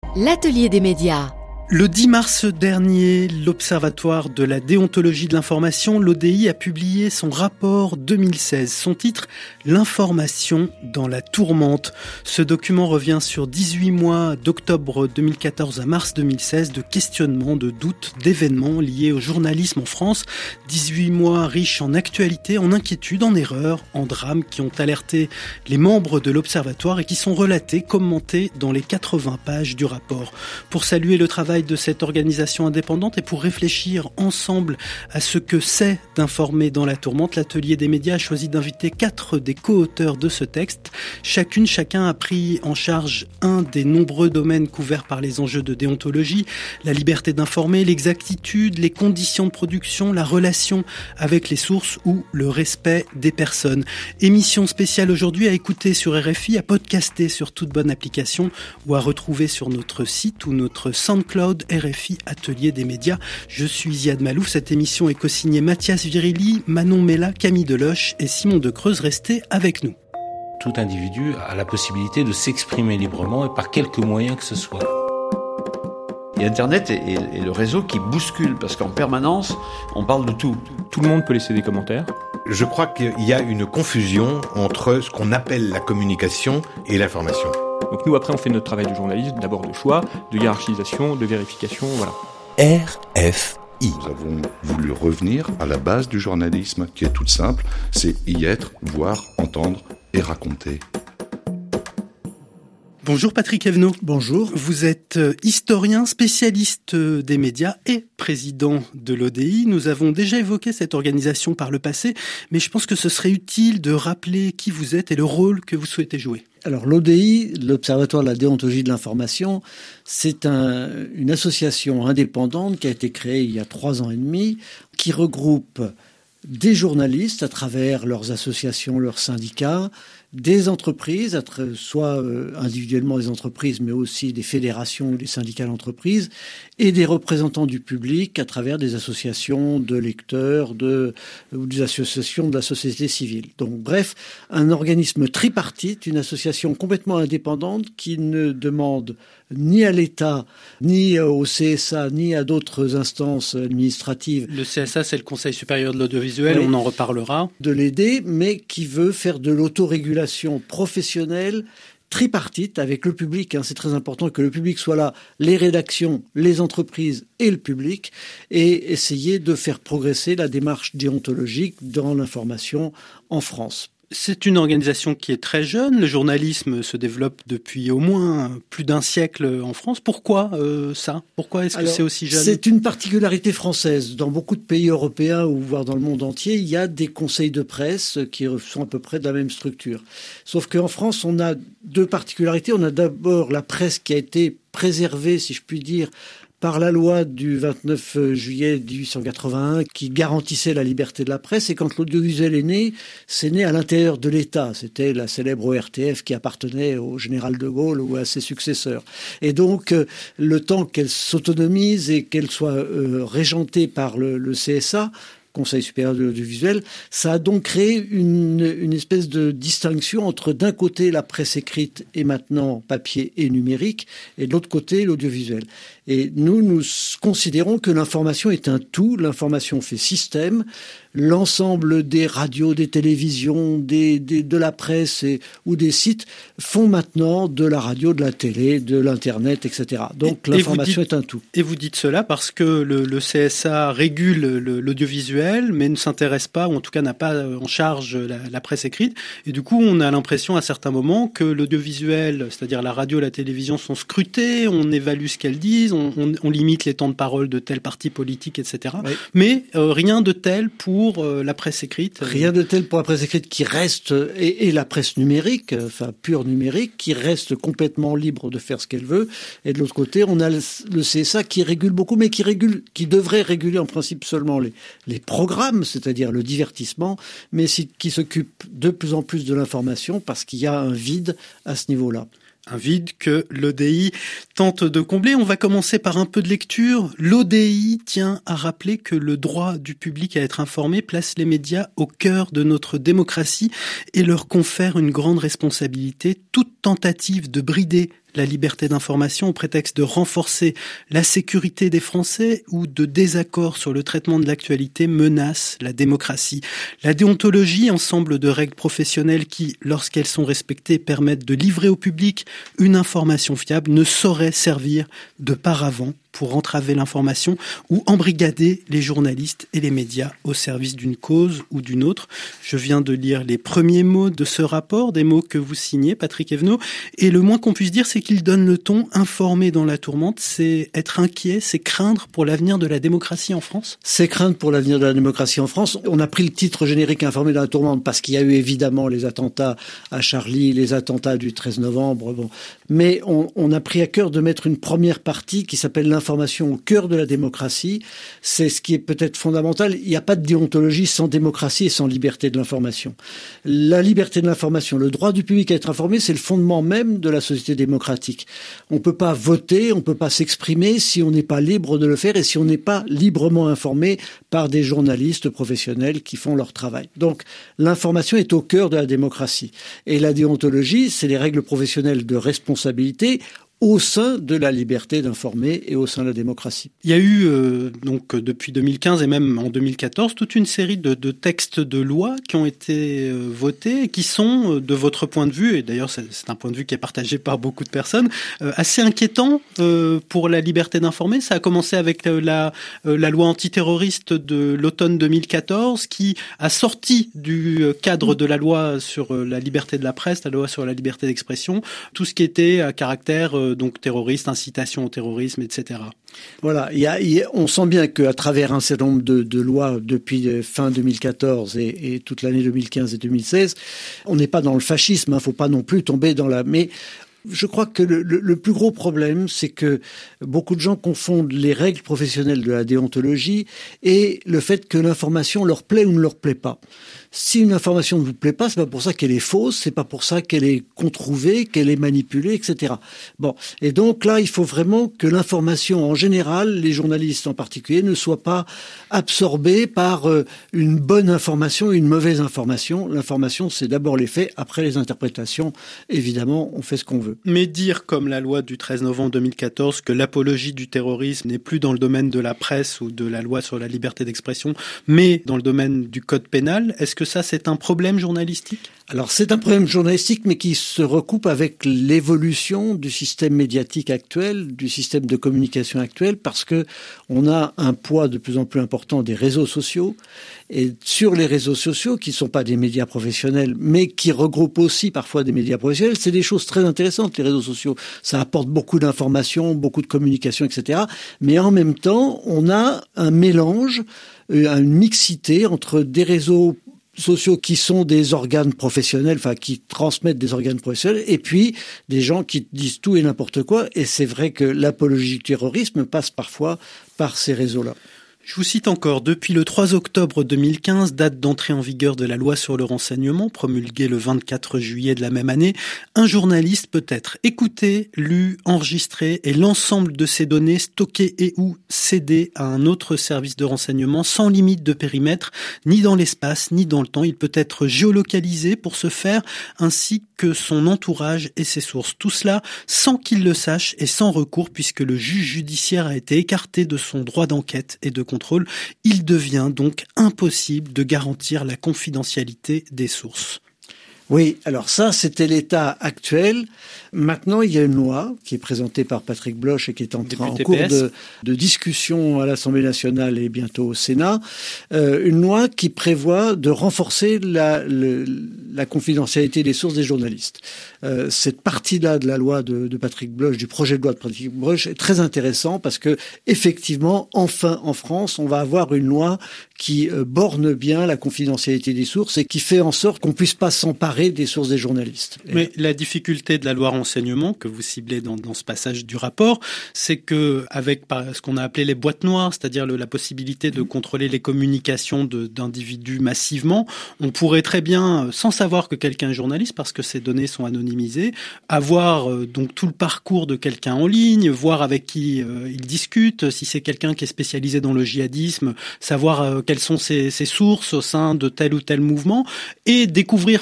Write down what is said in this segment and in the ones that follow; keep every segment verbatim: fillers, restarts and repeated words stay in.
L'atelier des médias. Le dix mars dernier, l'Observatoire de la déontologie de l'information, l'O D I, a publié son rapport deux mille seize. Son titre, L'information dans la tourmente. Ce document revient sur dix-huit mois d'octobre deux mille quatorze à mars deux mille seize de questionnements, de doutes, d'événements liés au journalisme en France. dix-huit mois riches en actualités, en inquiétudes, en erreurs, en drames qui ont alerté les membres de l'Observatoire et qui sont relatés, commentés dans les quatre-vingts pages du rapport. Pour saluer le travail de cette organisation indépendante et pour réfléchir ensemble à ce que c'est d'informer dans la tourmente, l'atelier des médias a choisi d'inviter quatre des co-auteurs de ce texte. Chacune, chacun a pris en charge un des nombreux domaines couverts par les enjeux de déontologie, la liberté d'informer, l'exactitude, les conditions de production, la relation avec les sources ou le respect des personnes. Émission spéciale aujourd'hui à écouter sur R F I, à podcaster sur toute bonne application ou à retrouver sur notre site ou notre SoundCloud R F I Atelier des médias. Je suis Ziad Malouf. Cette émission est co-signée Mathias Virilli, Manon Mella, Camille Deloche et Simon de Creuse. Restez avec nous. Tout individu a la possibilité de s'exprimer librement et par quelque moyen que ce soit. Et Internet est, est, est le réseau qui bouscule, parce qu'en permanence, on parle de tout. Tout le monde peut laisser des commentaires. Je crois qu'il y a une confusion entre ce qu'on appelle la communication et l'information. Donc nous, après, on fait notre travail de journaliste, d'abord de choix, de hiérarchisation, de vérification, voilà. R F I. Nous avons voulu revenir à la base du journalisme, qui est toute simple, c'est y être, voir, entendre et raconter. Bonjour Patrick Evenot. Bonjour. Vous êtes historien, spécialiste des médias et président de l'O D I. Nous avons déjà évoqué cette organisation par le passé, mais je pense que ce serait utile de rappeler qui vous êtes et le rôle que vous souhaitez jouer. Alors l'O D I, l'Observatoire de la déontologie de l'information, c'est un, une association indépendante qui a été créée il y a trois ans et demi, qui regroupe des journalistes à travers leurs associations, leurs syndicats, des entreprises, soit individuellement des entreprises, mais aussi des fédérations ou des syndicats d'entreprises, et des représentants du public à travers des associations de lecteurs de, ou des associations de la société civile. Donc bref, un organisme tripartite, une association complètement indépendante qui ne demande ni à l'État, ni au C S A, ni à d'autres instances administratives. Le C S A, c'est le Conseil supérieur de l'audiovisuel, oui, on en reparlera. De l'aider, mais qui veut faire de l'autorégulation professionnelle tripartite avec le public. C'est très important que le public soit là, les rédactions, les entreprises et le public, et essayer de faire progresser la démarche déontologique dans l'information en France. C'est une organisation qui est très jeune. Le journalisme se développe depuis au moins plus d'un siècle en France. Pourquoi euh, ça ? Pourquoi est-ce que Alors, c'est aussi jeune ? C'est une particularité française. Dans beaucoup de pays européens ou voire dans le monde entier, il y a des conseils de presse qui sont à peu près de la même structure. Sauf qu'en France, on a deux particularités. On a d'abord la presse qui a été préservée, si je puis dire, par la loi du vingt-neuf juillet dix-huit cent quatre-vingt-un qui garantissait la liberté de la presse. Et quand l'audiovisuel est né, c'est né à l'intérieur de l'État. C'était la célèbre O R T F qui appartenait au général de Gaulle ou à ses successeurs. Et donc, le temps qu'elle s'autonomise et qu'elle soit euh, régentée par le, le C S A, Conseil supérieur de l'audiovisuel, ça a donc créé une, une espèce de distinction entre d'un côté la presse écrite et maintenant papier et numérique, et de l'autre côté l'audiovisuel. Et nous, nous considérons que l'information est un tout, l'information fait système, l'ensemble des radios, des télévisions, des, des, de la presse et, ou des sites font maintenant de la radio, de la télé, de l'internet, et cetera. Donc et, l'information et dites, est un tout. Et vous dites cela parce que le, le C S A régule le, l'audiovisuel, mais ne s'intéresse pas, ou en tout cas n'a pas en charge la, la presse écrite. Et du coup, on a l'impression à certains moments que l'audiovisuel, c'est-à-dire la radio, la télévision, sont scrutés, on évalue ce qu'elles disent, on, on, on limite les temps de parole de tel parti politique, et cetera. Oui. Mais euh, rien de tel pour pour la presse écrite. Rien de tel pour la presse écrite qui reste, et, et la presse numérique, enfin pure numérique, qui reste complètement libre de faire ce qu'elle veut. Et de l'autre côté, on a le, le C S A qui régule beaucoup, mais qui régule, qui devrait réguler en principe seulement les, les programmes, c'est-à-dire le divertissement, mais qui s'occupe de plus en plus de l'information parce qu'il y a un vide à ce niveau-là. Un vide que l'O D I tente de combler. On va commencer par un peu de lecture. L'O D I tient à rappeler que le droit du public à être informé place les médias au cœur de notre démocratie et leur confère une grande responsabilité. Toute tentative de brider la liberté d'information au prétexte de renforcer la sécurité des Français ou de désaccords sur le traitement de l'actualité menace la démocratie. La déontologie, ensemble de règles professionnelles qui, lorsqu'elles sont respectées, permettent de livrer au public une information fiable, ne saurait servir de paravent pour entraver l'information ou embrigader les journalistes et les médias au service d'une cause ou d'une autre. Je viens de lire les premiers mots de ce rapport, des mots que vous signez, Patrick Evenot, et le moins qu'on puisse dire, c'est qu'il donne le ton. Informer dans la tourmente, c'est être inquiet, c'est craindre pour l'avenir de la démocratie en France. C'est craindre pour l'avenir de la démocratie en France. On a pris le titre générique Informer dans la tourmente parce qu'il y a eu évidemment les attentats à Charlie, les attentats du treize novembre, bon. Mais on, on a pris à cœur de mettre une première partie qui s'appelle l'information au cœur de la démocratie. C'est ce qui est peut-être fondamental. Il n'y a pas de déontologie sans démocratie et sans liberté de l'information. La liberté de l'information, le droit du public à être informé, c'est le fondement même de la société démocratique. On ne peut pas voter, on ne peut pas s'exprimer si on n'est pas libre de le faire et si on n'est pas librement informé par des journalistes professionnels qui font leur travail. Donc l'information est au cœur de la démocratie. Et la déontologie, c'est les règles professionnelles de responsabilité au sein de la liberté d'informer et au sein de la démocratie. Il y a eu euh, donc depuis deux mille quinze et même en deux mille quatorze toute une série de, de textes de loi qui ont été euh, votés et qui sont, euh, de votre point de vue, et d'ailleurs c'est, c'est un point de vue qui est partagé par beaucoup de personnes, euh, assez inquiétant euh, pour la liberté d'informer. Ça a commencé avec euh, la, euh, la loi antiterroriste de l'automne deux mille quatorze qui a sorti du cadre de la loi sur euh, la liberté de la presse, la loi sur la liberté d'expression, tout ce qui était à caractère euh, donc terroriste, incitation au terrorisme, et cetera. Voilà, il y a, il y a, on sent bien qu'à travers un certain nombre de, de lois depuis fin deux mille quatorze et, et toute l'année deux mille quinze et deux mille seize, on n'est pas dans le fascisme, hein, faut pas non plus tomber dans la... Mais je crois que le, le, le plus gros problème, c'est que beaucoup de gens confondent les règles professionnelles de la déontologie et le fait que l'information leur plaît ou ne leur plaît pas. Si une information ne vous plaît pas, c'est pas pour ça qu'elle est fausse, c'est pas pour ça qu'elle est controuvée, qu'elle est manipulée, et cetera. Bon, et donc là, il faut vraiment que l'information, en général, les journalistes en particulier, ne soient pas absorbés par euh, une bonne information et une mauvaise information. L'information, c'est d'abord les faits, après les interprétations. Évidemment, on fait ce qu'on veut. Mais dire, comme la loi du treize novembre deux mille quatorze, que l'apologie du terrorisme n'est plus dans le domaine de la presse ou de la loi sur la liberté d'expression, mais dans le domaine du code pénal, est-ce que ça, c'est un problème journalistique ? Alors, c'est un problème journalistique, mais qui se recoupe avec l'évolution du système médiatique actuel, du système de communication actuel, parce que on a un poids de plus en plus important des réseaux sociaux. Et sur les réseaux sociaux, qui ne sont pas des médias professionnels, mais qui regroupent aussi parfois des médias professionnels, c'est des choses très intéressantes, les réseaux sociaux. Ça apporte beaucoup d'informations, beaucoup de communication, et cetera. Mais en même temps, on a un mélange, une mixité entre des réseaux sociaux qui sont des organes professionnels, enfin qui transmettent des organes professionnels, et puis des gens qui disent tout et n'importe quoi. Et c'est vrai que l'apologie du terrorisme passe parfois par ces réseaux-là. Je vous cite encore, depuis le trois octobre deux mille quinze, date d'entrée en vigueur de la loi sur le renseignement, promulguée le vingt-quatre juillet de la même année, un journaliste peut être écouté, lu, enregistré et l'ensemble de ses données stockées et ou cédées à un autre service de renseignement sans limite de périmètre, ni dans l'espace, ni dans le temps. Il peut être géolocalisé pour ce faire, ainsi que son entourage et ses sources. Tout cela sans qu'il le sache et sans recours, puisque le juge judiciaire a été écarté de son droit d'enquête et de contrôle. Il devient donc impossible de garantir la confidentialité des sources. Oui, alors ça, c'était l'état actuel. Maintenant, il y a une loi qui est présentée par Patrick Bloch et qui est en, en cours de, de discussion à l'Assemblée nationale et bientôt au Sénat. Euh, une loi qui prévoit de renforcer la, le, la confidentialité des sources des journalistes. Euh, cette partie-là de la loi de, de Patrick Bloch, du projet de loi de Patrick Bloch, est très intéressant parce que, effectivement, enfin, en France, on va avoir une loi qui euh, borne bien la confidentialité des sources et qui fait en sorte qu'on puisse pas s'emparer des sources des journalistes. Mais la difficulté de la loi renseignement que vous ciblez dans, dans ce passage du rapport, c'est que avec ce qu'on a appelé les boîtes noires, c'est-à-dire le, la possibilité de contrôler les communications de, d'individus massivement, on pourrait très bien, sans savoir que quelqu'un est journaliste, parce que ces données sont anonymisées, avoir euh, donc tout le parcours de quelqu'un en ligne, voir avec qui euh, il discute, si c'est quelqu'un qui est spécialisé dans le djihadisme, savoir euh, quelles sont ses, ses sources au sein de tel ou tel mouvement, et découvrir finalement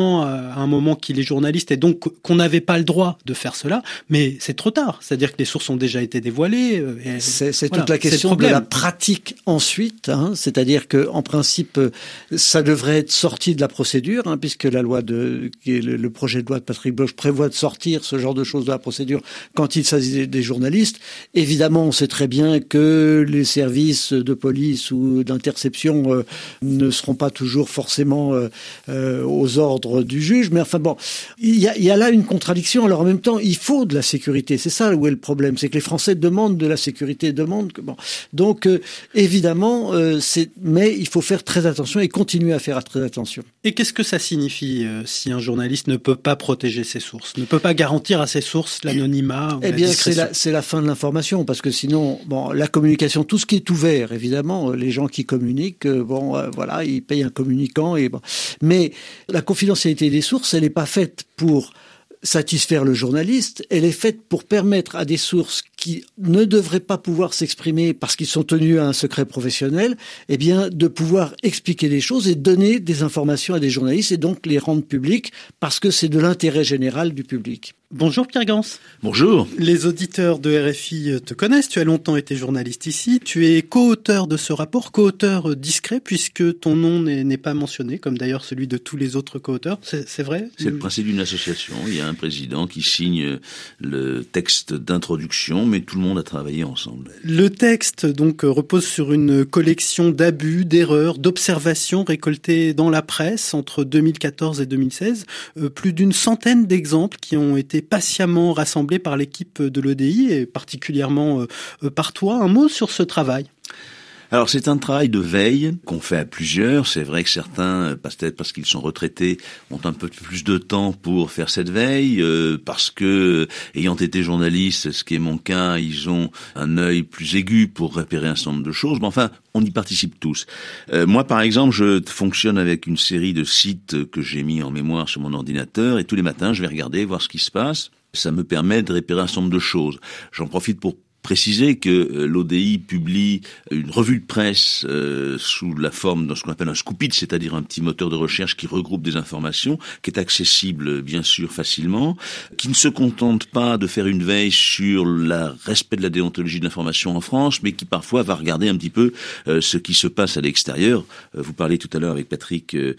effectivement à un moment qu'il est journaliste et donc qu'on n'avait pas le droit de faire cela, mais c'est trop tard. C'est-à-dire que les sources ont déjà été dévoilées. Et c'est c'est voilà, toute la question de la pratique ensuite. Hein, c'est-à-dire que en principe, ça devrait être sorti de la procédure, hein, puisque la loi de, qui est le, le projet de loi de Patrick Bloch prévoit de sortir ce genre de choses de la procédure quand il s'agit des, des journalistes. Évidemment, on sait très bien que les services de police ou d'interception euh, ne seront pas toujours forcément euh, euh, aux ordres du juge, mais enfin bon, il y a, il y a là une contradiction. Alors en même temps, il faut de la sécurité. C'est ça où est le problème, c'est que les Français demandent de la sécurité, demandent que bon. Donc euh, évidemment, euh, c'est, mais il faut faire très attention et continuer à faire très attention. Et qu'est-ce que ça signifie euh, si un journaliste ne peut pas protéger ses sources, ne peut pas garantir à ses sources l'anonymat ou Eh la bien, discrétion? c'est la, c'est la fin de l'information, parce que sinon, bon, la communication, tout ce qui est ouvert, évidemment, les gens qui communiquent, euh, bon, euh, voilà, ils payent un communicant et bon. Mais la confidentialité des sources, elle n'est pas faite pour satisfaire le journaliste, elle est faite pour permettre à des sources qui ne devraient pas pouvoir s'exprimer parce qu'ils sont tenus à un secret professionnel, eh bien, de pouvoir expliquer les choses et donner des informations à des journalistes et donc les rendre publiques parce que c'est de l'intérêt général du public. Bonjour Pierre Gans. Bonjour. Les auditeurs de R F I te connaissent, tu as longtemps été journaliste ici, tu es co-auteur de ce rapport, co-auteur discret puisque ton nom n'est, n'est pas mentionné, comme d'ailleurs celui de tous les autres co-auteurs, c'est, c'est vrai? C'est le principe d'une association, il y a un président qui signe le texte d'introduction, mais tout le monde a travaillé ensemble. Le texte donc repose sur une collection d'abus, d'erreurs, d'observations récoltées dans la presse entre deux mille quatorze et deux mille seize, euh, plus d'une centaine d'exemples qui ont été patiemment rassemblés par l'équipe de l'O D I et particulièrement euh, par toi. Un mot sur ce travail? Alors c'est un travail de veille qu'on fait à plusieurs. C'est vrai que certains, peut-être parce qu'ils sont retraités, ont un peu plus de temps pour faire cette veille, euh, parce que, ayant été journalistes, ce qui est mon cas, ils ont un œil plus aigu pour repérer un certain nombre de choses. Mais enfin, on y participe tous. Euh, moi, par exemple, je fonctionne avec une série de sites que j'ai mis en mémoire sur mon ordinateur, et tous les matins, je vais regarder, voir ce qui se passe. Ça me permet de repérer un certain nombre de choses. J'en profite pour préciser que l'O D I publie une revue de presse euh, sous la forme de ce qu'on appelle un scoop-it, c'est-à-dire un petit moteur de recherche qui regroupe des informations, qui est accessible bien sûr facilement, qui ne se contente pas de faire une veille sur le respect de la déontologie de l'information en France, mais qui parfois va regarder un petit peu euh, ce qui se passe à l'extérieur. Euh, vous parlez tout à l'heure avec Patrick euh,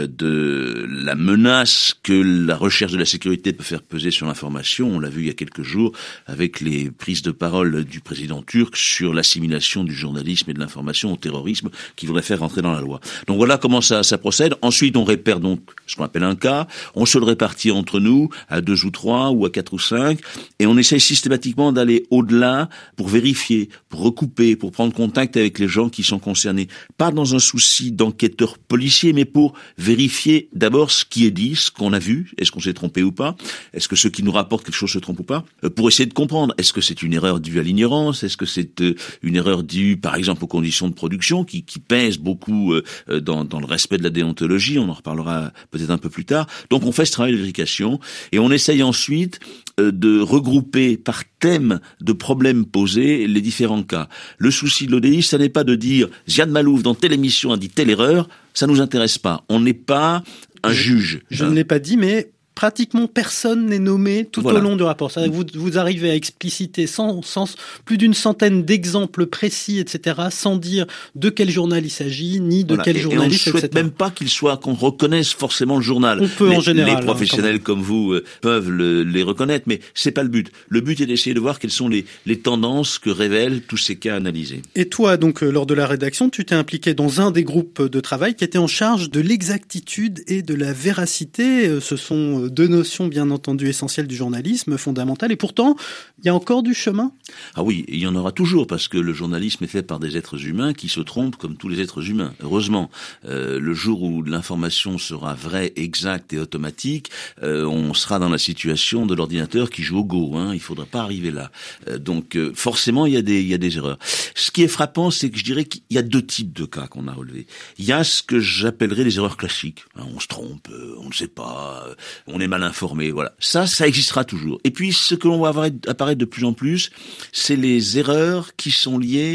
de la menace que la recherche de la sécurité peut faire peser sur l'information. On l'a vu il y a quelques jours avec les prises de parole du président turc sur l'assimilation du journalisme et de l'information au terrorisme qu'il voudrait faire rentrer dans la loi. Donc voilà comment ça, ça procède. Ensuite, on répère donc ce qu'on appelle un cas. On se le répartit entre nous à deux ou trois ou à quatre ou cinq et on essaye systématiquement d'aller au-delà pour vérifier, pour recouper, pour prendre contact avec les gens qui sont concernés. Pas dans un souci d'enquêteur policier, mais pour vérifier d'abord ce qui est dit, ce qu'on a vu. Est-ce qu'on s'est trompé ou pas? Est-ce que ceux qui nous rapportent quelque chose se trompent ou pas? euh, Pour essayer de comprendre, est-ce que c'est une erreur due à l'ignorance? Est-ce que c'est euh, une erreur due, par exemple, aux conditions de production qui, qui pèsent beaucoup euh, dans, dans le respect de la déontologie? On en reparlera peut-être un peu plus tard. Donc on fait ce travail de vérification et on essaye ensuite euh, de regrouper par thème de problèmes posés les différents cas. Le souci de l'O D I, ça n'est pas de dire Ziad Malouf dans telle émission a dit telle erreur, ça nous intéresse pas. On n'est pas un je, juge. Je hein. ne l'ai pas dit, mais pratiquement personne n'est nommé tout Voilà. au long du rapport. C'est-à-dire que vous, vous arrivez à expliciter sans, sans, plus d'une centaine d'exemples précis, et cetera, sans dire de quel journal il s'agit, ni de Voilà. quel et, journaliste, et on ne souhaite et cetera. même pas qu'il soit, qu'on reconnaisse forcément le journal. On peut les, en général. Les professionnels hein, comme vous euh, peuvent le, les reconnaître, mais c'est pas le but. Le but est d'essayer de voir quelles sont les, les tendances que révèlent tous ces cas analysés. Et toi, donc, euh, lors de la rédaction, tu t'es impliqué dans un des groupes de travail qui était en charge de l'exactitude et de la véracité. Euh, ce sont euh, deux notions bien entendu essentielles du journalisme, fondamentales. Et pourtant, il y a encore du chemin. Ah oui, il y en aura toujours, parce que le journalisme est fait par des êtres humains qui se trompent comme tous les êtres humains. Heureusement, euh, le jour où l'information sera vraie, exacte et automatique, euh, on sera dans la situation de l'ordinateur qui joue au Go. Hein, il faudra pas arriver là. Euh, donc euh, forcément, il y a des, il y a des erreurs. Ce qui est frappant, c'est que je dirais qu'il y a deux types de cas qu'on a relevés. Il y a ce que j'appellerais les erreurs classiques. Hein, on se trompe, euh, on ne sait pas, euh, on est mal informé. Voilà, ça, ça existera toujours. Et puis, ce que l'on va voir apparaître de plus en plus, c'est les erreurs qui sont liées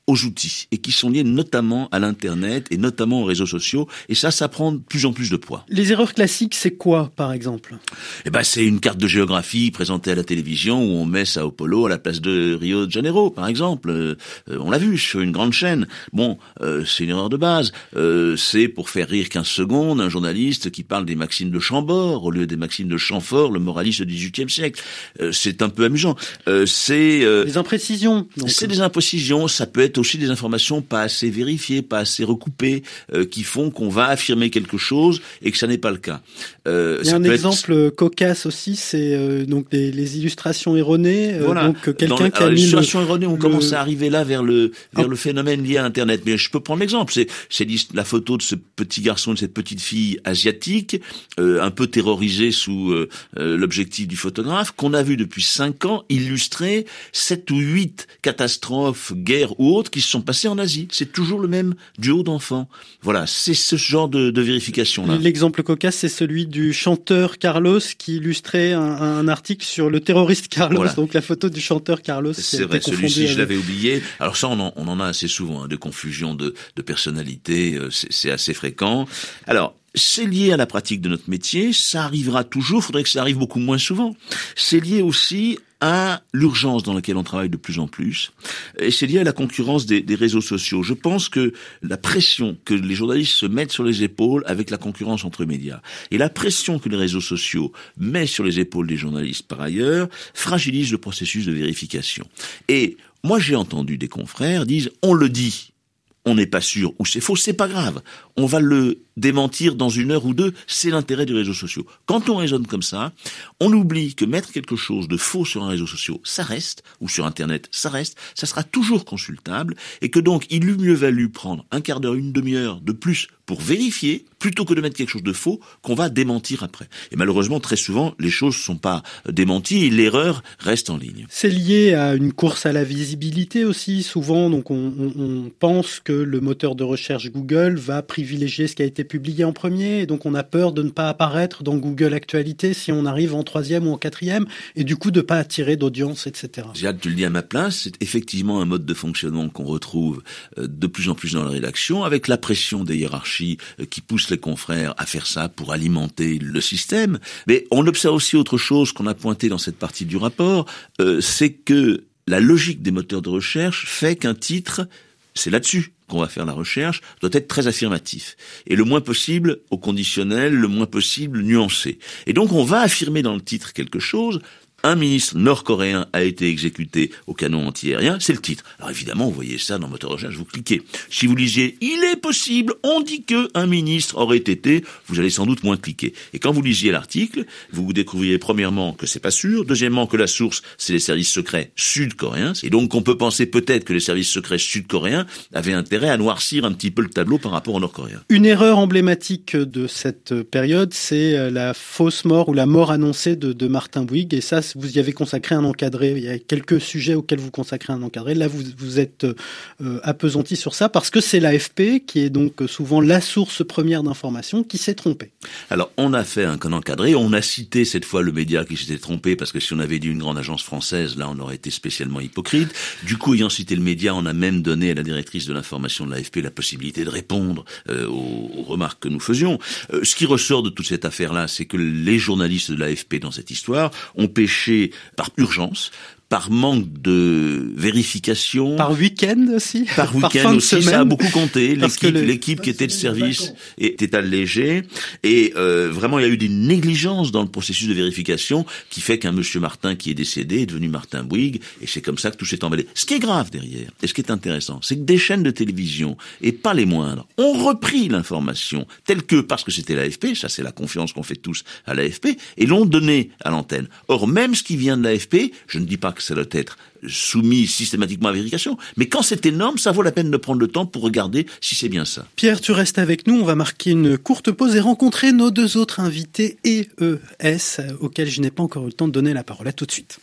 aux outils et qui sont liées notamment à l'Internet et notamment aux réseaux sociaux. Et ça, ça prend de plus en plus de poids. Les erreurs classiques, c'est quoi, par exemple? Eh ben, c'est une carte de géographie présentée à la télévision où on met Sao Paulo à la place de Rio de Janeiro, par exemple. Euh, on l'a vu sur une grande chaîne. Bon, euh, c'est une erreur de base. Euh, c'est pour faire rire quinze secondes un journaliste qui parle des maximes de Chambord au lieu des maximes de Chamfort, le moraliste du dix-huitième siècle. Euh, c'est un peu amusant. Euh, c'est euh, des imprécisions. Donc. C'est des imprécisions. Ça peut être aussi des informations pas assez vérifiées, pas assez recoupées, euh, qui font qu'on va affirmer quelque chose et que ça n'est pas le cas. Euh, Il y a un exemple être... cocasse aussi, c'est euh, donc les, les illustrations erronées. Euh, voilà. Donc quelqu'un Dans, qui a alors, mis les illustrations le, erronées, on le... commence à arriver là vers le vers oh. le phénomène lié à Internet. Mais je peux prendre l'exemple. C'est c'est la photo de ce petit garçon, de cette petite fille asiatique, euh, un peu terrorisée sous euh, euh, l'objectif du photographe, qu'on a vu depuis cinq ans illustrer sept ou huit catastrophes, guerres ou autres qui se sont passées en Asie. C'est toujours le même duo d'enfants. Voilà, c'est ce genre de, de vérification-là. L'exemple cocasse, c'est celui du chanteur Carlos qui illustrait un, un article sur le terroriste Carlos. Voilà. Donc la photo du chanteur Carlos. C'est vrai, celui-ci, avec... je l'avais oublié. Alors ça, on en, on en a assez souvent, hein, de confusion de, de personnalité. C'est, c'est assez fréquent. Alors, c'est lié à la pratique de notre métier, ça arrivera toujours, il faudrait que ça arrive beaucoup moins souvent. C'est lié aussi à l'urgence dans laquelle on travaille de plus en plus, et c'est lié à la concurrence des, des réseaux sociaux. Je pense que la pression que les journalistes se mettent sur les épaules avec la concurrence entre médias, et la pression que les réseaux sociaux mettent sur les épaules des journalistes par ailleurs, fragilise le processus de vérification. Et moi j'ai entendu des confrères dire « on le dit ». On n'est pas sûr ou c'est faux, c'est pas grave. On va le démentir dans une heure ou deux, c'est l'intérêt des réseaux sociaux. Quand on raisonne comme ça, on oublie que mettre quelque chose de faux sur un réseau social, ça reste, ou sur Internet, ça reste, ça sera toujours consultable, et que donc il eût mieux valu prendre un quart d'heure, une demi-heure de plus pour vérifier, plutôt que de mettre quelque chose de faux qu'on va démentir après. Et malheureusement, très souvent, les choses ne sont pas démenties et l'erreur reste en ligne. C'est lié à une course à la visibilité aussi, souvent. Donc on, on, on pense que le moteur de recherche Google va privilégier ce qui a été publié en premier, et donc on a peur de ne pas apparaître dans Google Actualité si on arrive en troisième ou en quatrième, et du coup de ne pas attirer d'audience, et cetera. J'ai hâte de le dire à ma place, c'est effectivement un mode de fonctionnement qu'on retrouve de plus en plus dans la rédaction, avec la pression des hiérarchies qui poussent les confrères à faire ça pour alimenter le système. Mais on observe aussi autre chose qu'on a pointé dans cette partie du rapport, euh, c'est que la logique des moteurs de recherche fait qu'un titre, c'est là-dessus qu'on va faire la recherche, doit être très affirmatif. Et le moins possible au conditionnel, le moins possible nuancé. Et donc on va affirmer dans le titre quelque chose. Un ministre nord-coréen a été exécuté au canon antiaérien, c'est le titre. Alors évidemment, vous voyez ça dans le moteur de recherche, vous cliquez. Si vous lisiez « Il est possible, on dit que un ministre aurait été », vous allez sans doute moins cliquer. Et quand vous lisiez l'article, vous vous découvriez premièrement que c'est pas sûr, deuxièmement que la source, c'est les services secrets sud-coréens, et donc on peut penser peut-être que les services secrets sud-coréens avaient intérêt à noircir un petit peu le tableau par rapport aux nord-coréens. Une erreur emblématique de cette période, c'est la fausse mort ou la mort annoncée de, de Martin Bouygues, et ça, vous y avez consacré un encadré. Il y a quelques sujets auxquels vous consacrez un encadré. Là, vous vous êtes euh, appesanti sur ça parce que c'est l'A F P, qui est donc souvent la source première d'information, qui s'est trompée. Alors, on a fait un encadré. On a cité cette fois le média qui s'était trompé parce que si on avait dit une grande agence française, là, on aurait été spécialement hypocrite. Du coup, ayant cité le média, on a même donné à la directrice de l'information de l'A F P la possibilité de répondre euh, aux, aux remarques que nous faisions. Euh, ce qui ressort de toute cette affaire-là, c'est que les journalistes de l'A F P dans cette histoire ont péché par urgence, par manque de vérification. Par week-end aussi. Par week-end aussi, ça a beaucoup compté. L'équipe, le... l'équipe qui était de service était allégée. Et euh, vraiment, il y a eu des négligences dans le processus de vérification qui fait qu'un monsieur Martin qui est décédé est devenu Martin Bouygues. Et c'est comme ça que tout s'est emballé. Ce qui est grave derrière, et ce qui est intéressant, c'est que des chaînes de télévision, et pas les moindres, ont repris l'information telle que, parce que c'était l'A F P, ça c'est la confiance qu'on fait tous à l'A F P, et l'ont donnée à l'antenne. Or, même ce qui vient de l'A F P, je ne dis pas que ça doit être soumis systématiquement à vérification, mais quand c'est énorme, ça vaut la peine de prendre le temps pour regarder si c'est bien ça. Pierre, tu restes avec nous, on va marquer une courte pause et rencontrer nos deux autres invités E E S, auxquels je n'ai pas encore eu le temps de donner la parole. À tout de suite.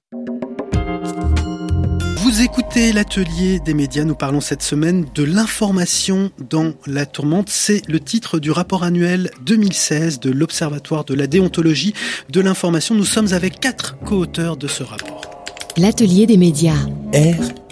Vous écoutez l'atelier des médias, nous parlons cette semaine de l'information dans la tourmente. C'est le titre du rapport annuel deux mille seize de l'Observatoire de la déontologie de l'information. Nous sommes avec quatre co-auteurs de ce rapport. L'atelier des médias. R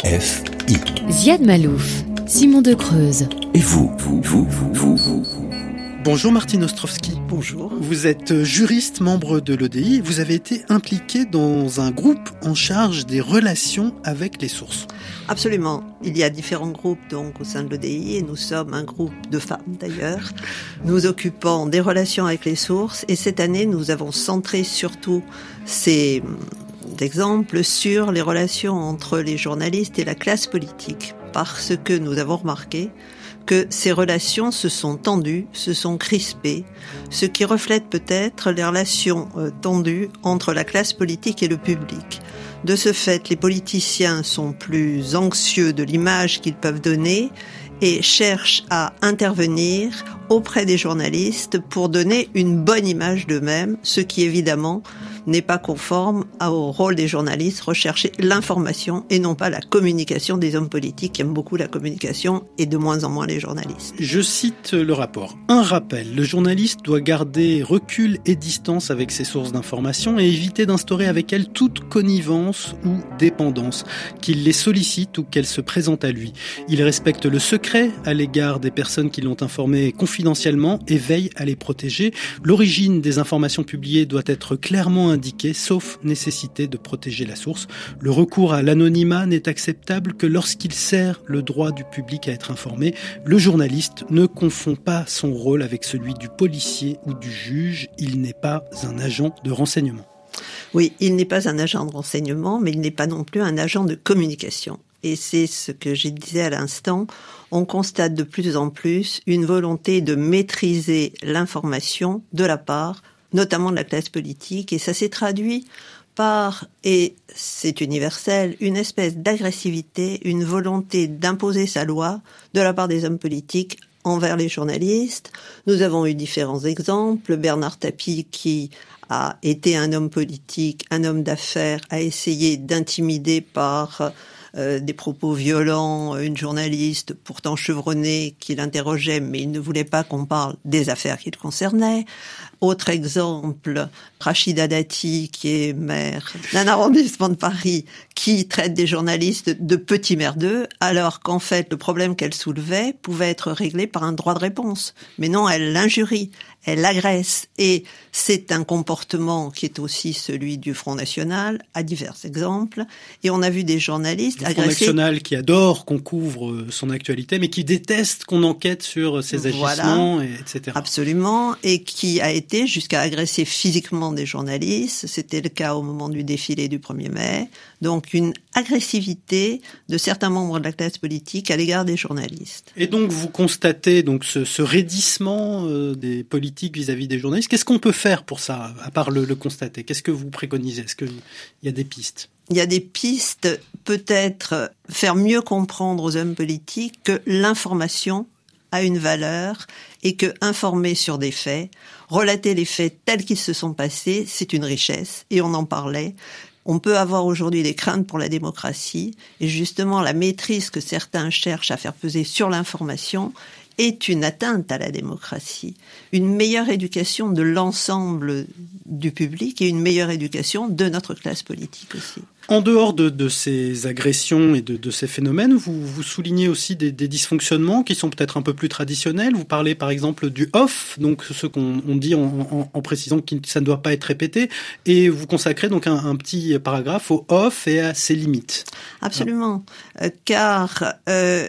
F I. Ziad Malouf, Simon de Creuse. Et vous, vous, vous, vous, vous, vous. Bonjour Martine Ostrovsky. Bonjour. Vous êtes juriste, membre de l'O D I et vous avez été impliqué dans un groupe en charge des relations avec les sources. Absolument. Il y a différents groupes donc au sein de l'O D I et nous sommes un groupe de femmes d'ailleurs, nous occupant des relations avec les sources et cette année nous avons centré surtout ces exemples sur les relations entre les journalistes et la classe politique parce que nous avons remarqué que ces relations se sont tendues, se sont crispées, ce qui reflète peut-être les relations euh, tendues entre la classe politique et le public. De ce fait, les politiciens sont plus anxieux de l'image qu'ils peuvent donner et cherchent à intervenir auprès des journalistes pour donner une bonne image d'eux-mêmes, ce qui évidemment n'est pas conforme au rôle des journalistes, rechercher l'information et non pas la communication des hommes politiques qui aiment beaucoup la communication et de moins en moins les journalistes. Je cite le rapport. Un rappel, le journaliste doit garder recul et distance avec ses sources d'information et éviter d'instaurer avec elles toute connivence ou dépendance, qu'il les sollicite ou qu'elles se présentent à lui. Il respecte le secret à l'égard des personnes qui l'ont informé confidentiellement et veille à les protéger. L'origine des informations publiées doit être clairement indiqué, sauf nécessité de protéger la source. Le recours à l'anonymat n'est acceptable que lorsqu'il sert le droit du public à être informé. Le journaliste ne confond pas son rôle avec celui du policier ou du juge. Il n'est pas un agent de renseignement. Oui, il n'est pas un agent de renseignement, mais il n'est pas non plus un agent de communication. Et c'est ce que je disais à l'instant, on constate de plus en plus une volonté de maîtriser l'information de la part notamment de la classe politique, et ça s'est traduit par, et c'est universel, une espèce d'agressivité, une volonté d'imposer sa loi de la part des hommes politiques envers les journalistes. Nous avons eu différents exemples. Bernard Tapie, qui a été un homme politique, un homme d'affaires, a essayé d'intimider par Euh, des propos violents, une journaliste pourtant chevronnée qui l'interrogeait, mais il ne voulait pas qu'on parle des affaires qui le concernaient. Autre exemple, Rachida Dati, qui est maire d'un arrondissement de Paris, qui traite des journalistes de petits merdeux, alors qu'en fait, le problème qu'elle soulevait pouvait être réglé par un droit de réponse. Mais non, elle l'injurie, elle l'agresse. Et c'est un comportement qui est aussi celui du Front National, à divers exemples. Et on a vu des journalistes le Front agressés. National qui adore qu'on couvre son actualité, mais qui déteste qu'on enquête sur ses agissements, voilà, et, etc. Absolument, et qui a été jusqu'à agresser physiquement des journalistes. C'était le cas au moment du défilé du premier mai. Donc une agressivité de certains membres de la classe politique à l'égard des journalistes. Et donc vous constatez donc ce, ce raidissement euh, des politiques vis-à-vis des journalistes. Qu'est-ce qu'on peut faire pour ça, à part le, le constater? Qu'est-ce que vous préconisez? Est-ce qu'il y a des pistes? Il y a des pistes, peut-être faire mieux comprendre aux hommes politiques que l'information a une valeur et que informer sur des faits, relater les faits tels qu'ils se sont passés, c'est une richesse, et on en parlait. On peut avoir aujourd'hui des craintes pour la démocratie, et justement la maîtrise que certains cherchent à faire peser sur l'information est une atteinte à la démocratie. Une meilleure éducation de l'ensemble du public et une meilleure éducation de notre classe politique aussi. En dehors de, de ces agressions et de, de ces phénomènes, vous, vous soulignez aussi des, des dysfonctionnements qui sont peut-être un peu plus traditionnels. Vous parlez par exemple du off, donc ce qu'on on dit en, en, en précisant que ça ne doit pas être répété, et vous consacrez donc un, un petit paragraphe au off et à ses limites. Absolument, euh, car euh,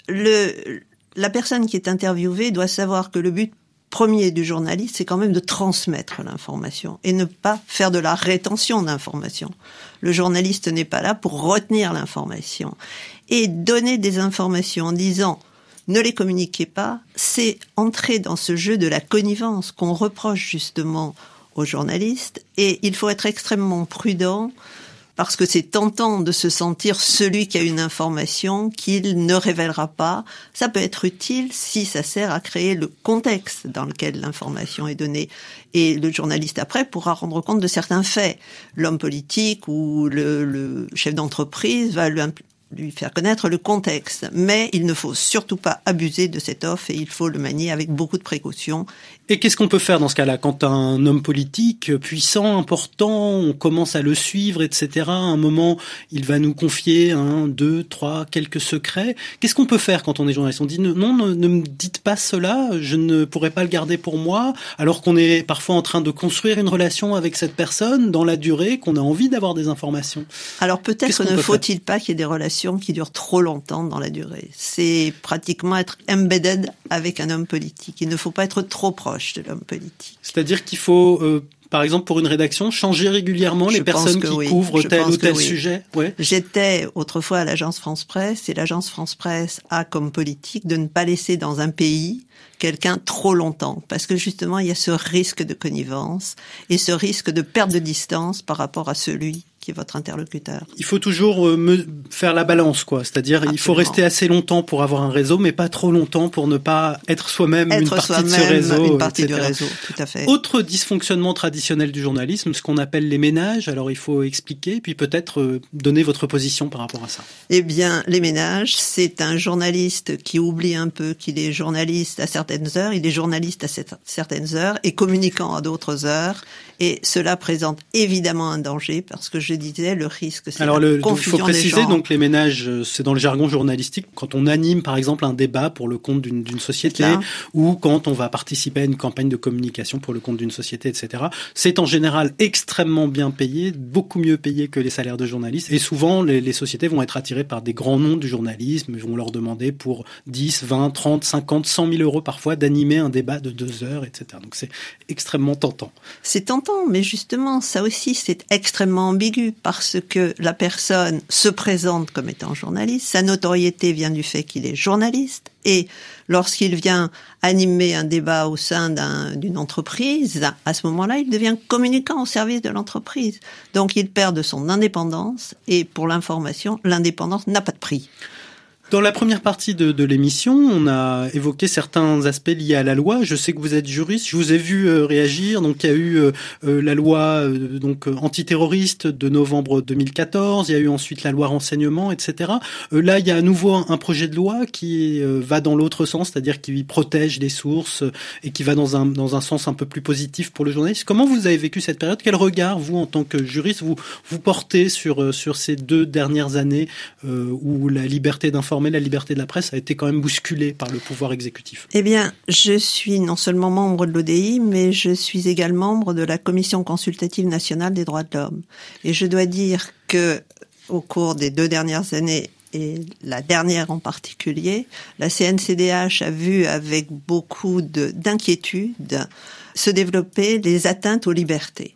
le, la personne qui est interviewée doit savoir que le but premier du journaliste, c'est quand même de transmettre l'information et ne pas faire de la rétention d'informations. Le journaliste n'est pas là pour retenir l'information. Et donner des informations en disant « ne les communiquez pas », c'est entrer dans ce jeu de la connivence qu'on reproche justement aux journalistes. Et il faut être extrêmement prudent parce que c'est tentant de se sentir celui qui a une information qu'il ne révélera pas. Ça peut être utile si ça sert à créer le contexte dans lequel l'information est donnée. Et le journaliste, après, pourra rendre compte de certains faits. L'homme politique ou le, le chef d'entreprise va lui lui faire connaître le contexte. Mais il ne faut surtout pas abuser de cette offre et il faut le manier avec beaucoup de précautions. Et qu'est-ce qu'on peut faire dans ce cas-là quand un homme politique puissant, important, on commence à le suivre, et cetera. À un moment, il va nous confier un, deux, trois, quelques secrets. Qu'est-ce qu'on peut faire quand on est journaliste? On dit non, ne, ne me dites pas cela, je ne pourrais pas le garder pour moi, alors qu'on est parfois en train de construire une relation avec cette personne dans la durée, qu'on a envie d'avoir des informations. Alors peut-être ne faut-il pas qu'il y ait des relations qui durent trop longtemps dans la durée. C'est pratiquement être embedded avec un homme politique. Il ne faut pas être trop proche de l'homme politique. C'est-à-dire qu'il faut, euh, par exemple, pour une rédaction, changer régulièrement Je les personnes qui oui. couvrent Je tel ou tel oui. sujet. Ouais. J'étais autrefois à l'agence France Presse et l'agence France Presse a comme politique de ne pas laisser dans un pays quelqu'un trop longtemps, parce que justement il y a ce risque de connivence et ce risque de perte de distance par rapport à celui qui est votre interlocuteur. Il faut toujours euh, me faire la balance, quoi. C'est-à-dire, Absolument. Il faut rester assez longtemps pour avoir un réseau, mais pas trop longtemps pour ne pas être soi-même être une partie soi-même de ce réseau, une partie et cetera. du réseau, tout à fait. Autre dysfonctionnement traditionnel du journalisme, ce qu'on appelle les ménages. Alors, il faut expliquer, puis peut-être euh, donner votre position par rapport à ça. Eh bien, les ménages, c'est un journaliste qui oublie un peu qu'il est journaliste à certaines heures, il est journaliste à certaines heures et communicant à d'autres heures. Et cela présente évidemment un danger parce que je disais le risque, c'est Alors la le, confusion il faut préciser des genres. Donc les ménages, c'est dans le jargon journalistique quand on anime par exemple un débat pour le compte d'une, d'une société ou quand on va participer à une campagne de communication pour le compte d'une société, et cetera. C'est en général extrêmement bien payé, beaucoup mieux payé que les salaires de journalistes. Et souvent les, les sociétés vont être attirées par des grands noms du journalisme, ils vont leur demander pour dix, vingt, trente, cinquante, cent mille euros parfois d'animer un débat de deux heures, et cetera. Donc c'est extrêmement tentant. C'est tentant. Mais justement, ça aussi, c'est extrêmement ambigu parce que la personne se présente comme étant journaliste. Sa notoriété vient du fait qu'il est journaliste. Et lorsqu'il vient animer un débat au sein d'un, d'une entreprise, à ce moment-là, il devient communicant au service de l'entreprise. Donc, il perd de son indépendance. Et pour l'information, l'indépendance n'a pas de prix. Dans la première partie de, de l'émission, on a évoqué certains aspects liés à la loi. Je sais que vous êtes juriste, je vous ai vu euh, réagir. Donc il y a eu euh, la loi euh, donc antiterroriste de novembre deux mille quatorze. Il y a eu ensuite la loi renseignement, et cetera. Euh, là, il y a à nouveau un, un projet de loi qui euh, va dans l'autre sens, c'est-à-dire qui protège les sources euh, et qui va dans un dans un sens un peu plus positif pour le journaliste. Comment vous avez vécu cette période? Quel regard, vous, en tant que juriste, vous vous portez sur euh, sur ces deux dernières années euh, où la liberté d'informer, la liberté de la presse a été quand même bousculée par le pouvoir exécutif? Eh bien, je suis non seulement membre de l'O D I, mais je suis également membre de la Commission consultative nationale des droits de l'homme. Et je dois dire que, au cours des deux dernières années, et la dernière en particulier, la C N C D H a vu avec beaucoup de, d'inquiétude se développer les atteintes aux libertés.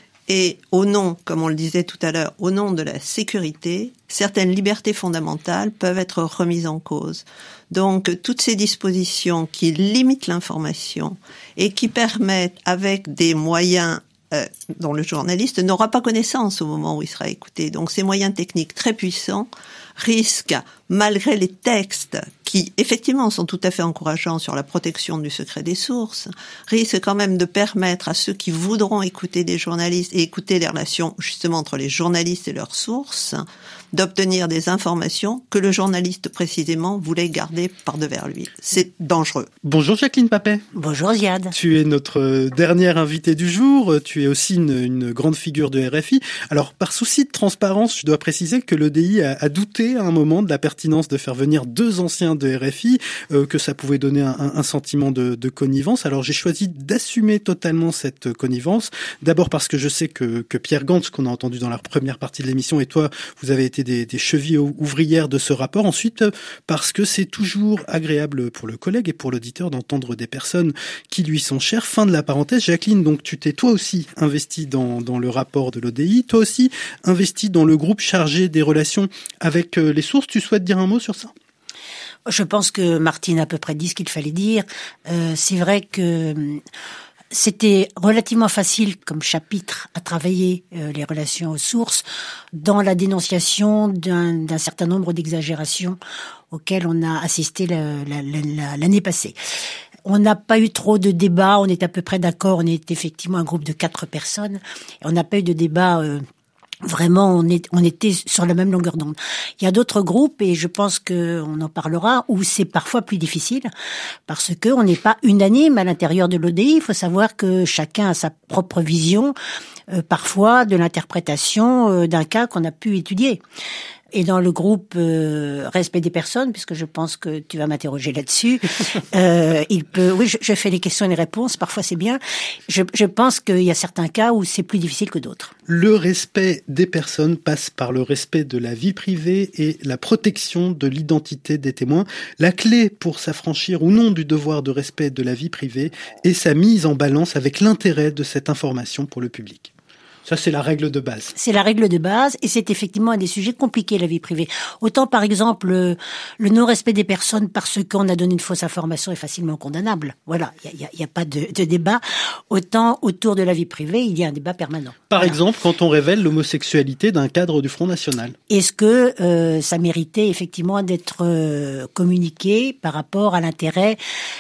Et au nom, comme on le disait tout à l'heure, au nom de la sécurité, certaines libertés fondamentales peuvent être remises en cause. Donc, toutes ces dispositions qui limitent l'information et qui permettent, avec des moyens euh, dont le journaliste n'aura pas connaissance au moment où il sera écouté, donc ces moyens techniques très puissants, risquent, malgré les textes qui, effectivement, sont tout à fait encourageants sur la protection du secret des sources, risquent quand même de permettre à ceux qui voudront écouter des journalistes et écouter les relations, justement, entre les journalistes et leurs sources, d'obtenir des informations que le journaliste, précisément, voulait garder par-devers lui. C'est dangereux. Bonjour Jacqueline Papet. Bonjour Ziad. Tu es notre dernière invitée du jour. Tu es aussi une, une grande figure de R F I. Alors, par souci de transparence, je dois préciser que l'O D I a, a douté à un moment de la pertinence de faire venir deux anciens de R F I, euh, que ça pouvait donner un, un sentiment de, de connivence. Alors, j'ai choisi d'assumer totalement cette connivence. D'abord parce que je sais que, que Pierre Gantz, qu'on a entendu dans la première partie de l'émission, et toi, vous avez été des, des chevilles ouvrières de ce rapport. Ensuite, parce que c'est toujours agréable pour le collègue et pour l'auditeur d'entendre des personnes qui lui sont chères. Fin de la parenthèse. Jacqueline, donc tu t'es toi aussi investie dans, dans le rapport de l'O D I, toi aussi investie dans le groupe chargé des relations avec les sources. Tu souhaites dire un mot sur ça ? Je pense que Martine a à peu près dit ce qu'il fallait dire. Euh, c'est vrai que c'était relativement facile comme chapitre à travailler euh, les relations aux sources dans la dénonciation d'un, d'un certain nombre d'exagérations auxquelles on a assisté la, la, la, l'année passée. On n'a pas eu trop de débats, on est à peu près d'accord, on est effectivement un groupe de quatre personnes, et on n'a pas eu de débat euh, Vraiment, on, est, on était sur la même longueur d'onde. Il y a d'autres groupes, et je pense qu'on en parlera, où c'est parfois plus difficile, parce que on n'est pas unanime à l'intérieur de l'O D I. Il faut savoir que chacun a sa propre vision, euh, parfois de l'interprétation euh, d'un cas qu'on a pu étudier. Et dans le groupe euh, respect des personnes, puisque je pense que tu vas m'interroger là-dessus, euh, il peut. Oui, je, je fais les questions et les réponses. Parfois, c'est bien. Je, je pense qu'il y a certains cas où c'est plus difficile que d'autres. Le respect des personnes passe par le respect de la vie privée et la protection de l'identité des témoins. La clé pour s'affranchir ou non du devoir de respect de la vie privée est sa mise en balance avec l'intérêt de cette information pour le public. Ça, c'est la règle de base. C'est la règle de base, et c'est effectivement un des sujets compliqués, la vie privée. Autant, par exemple, le, le non-respect des personnes parce qu'on a donné une fausse information est facilement condamnable. Voilà, il n'y a, y a pas de, de débat. Autant, autour de la vie privée, il y a un débat permanent. Par voilà. exemple, quand on révèle l'homosexualité d'un cadre du Front National. Est-ce que euh, ça méritait effectivement d'être euh, communiqué par rapport à l'intérêt